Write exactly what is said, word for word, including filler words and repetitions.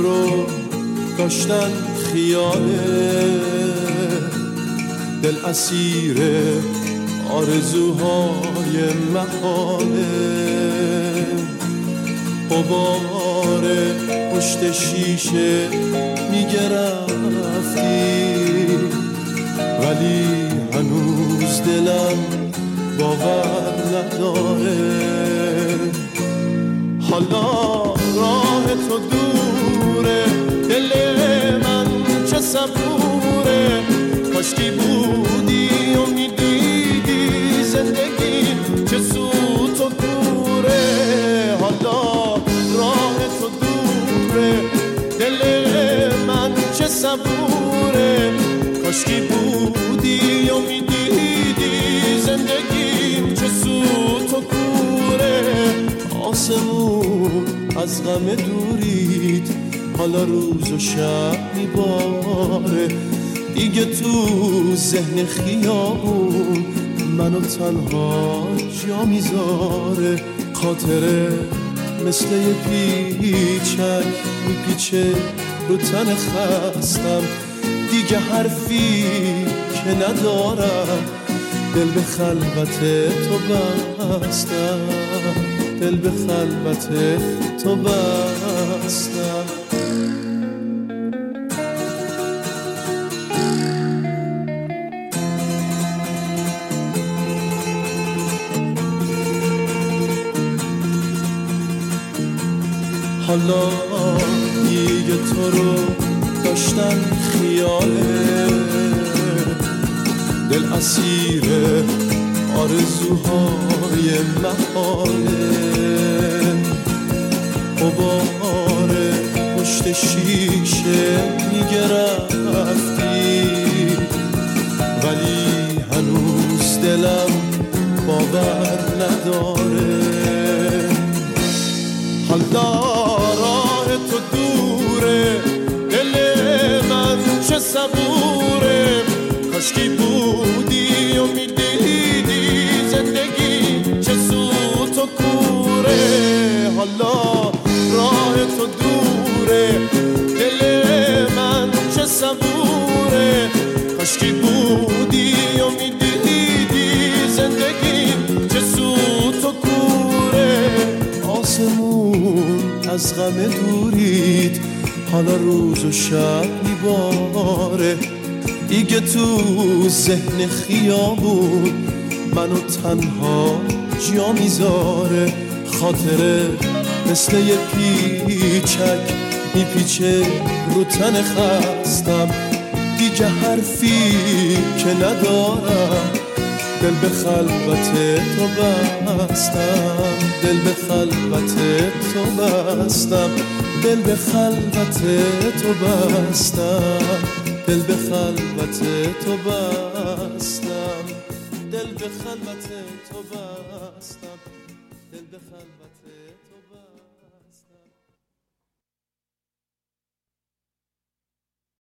رو داشتن خیاله، دل اسیر آرزوهای محاله. غبار پشت شیشه میگه رفتی، ولی هنوز دلم باور نداره. حالا راه تو دوره، دل من چه صبوره. کاشکی بودی و میدیدی زندگی چه سوت و کوره. حالا راه تو دوره، دل من چه صبوره. کاشکی بودی و میدیدی زندگی چه سوت و کوره. آسمون از غم دورید، حالا روز و شب میباره. دیگه تو ذهن خیابون منو تنها جا میذاره. خاطره مثل یه پیچک میپیچه رو تن خستم. دیگه حرفی که ندارم، دل به خلوت تو بستم، دل به خلوت تو بستم. حالا دیگه تو رو داشتن خیاله، دل اسیر آرزوهای محاله. غبار پشت شیشه میگه رفتی، ولی هنوز دلم باور نداره. حالا راه تو دوره، دل من چه صبوره. کاشکی بودی و میدیدی زندگی چه سوت و کوره. حالا راه تو دوره، دل من چه صبوره. کاشکی بودی و میدیدی زندگی چه سوت و کوره. آسمون از غم دورید، حالا روز و شب میباره. دیگه تو ذهن خیابون منو تنها جا میذاره. خاطره مثل یه پیچک میپیچه رو تن خستم. دیگه حرفی که ندارم، دل به خلوت تو بستم، دل به خلوت تو بستم، دل به خلوت تو بستم، دل به خلوت تو بستم، دل به خلوت تو بستم، دل به خلوت